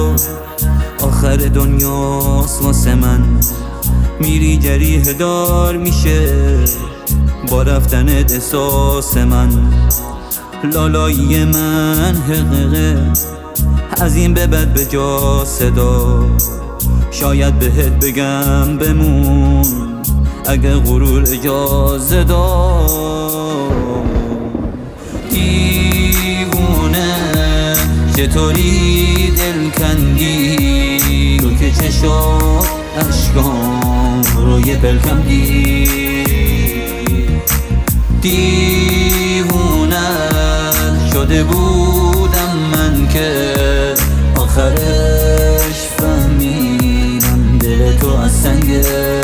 آخر دنیاست واسه من. میری جریح دار میشه با رفتنت احساس من. لالایی من حقیقه از این به بعد به جا صدا. شاید بهت بگم بمون اگه غرور اجازه داد. دیوونه چطوری دل کندی رو که چشات اشکام روی پلکم دیوونه شده بودم من که آخرش فهمیدم دل تو از سنگه.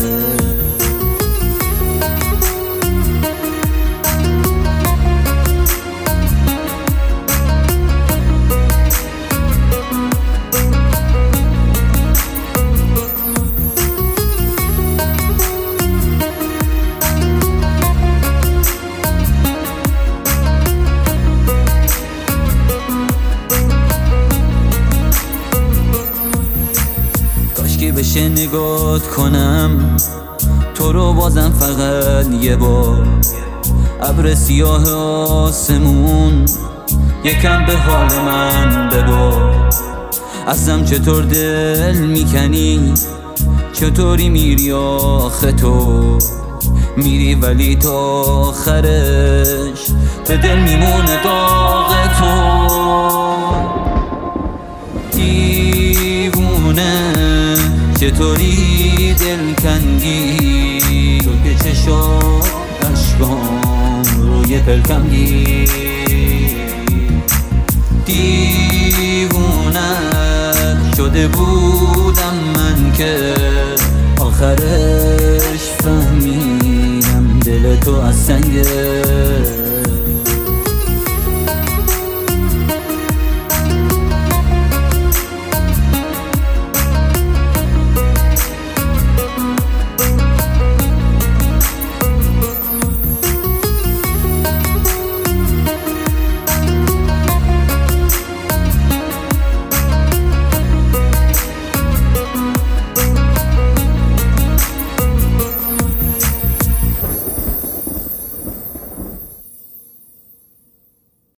بشه نگات کنم تو رو بازم فقط یه بار. ابر سیاه آسمون یکم به حال من ببار. ازم چطور دل میکنی چطوری میری آخه تو میری ولی تا آخرش به دل میمونه داغ تو. دیوونه چطوری دل کندی تو که چشات اشکام روی پلکم دیوونه شده بودم من که آخرش فهمیدم دل تو از سنگه.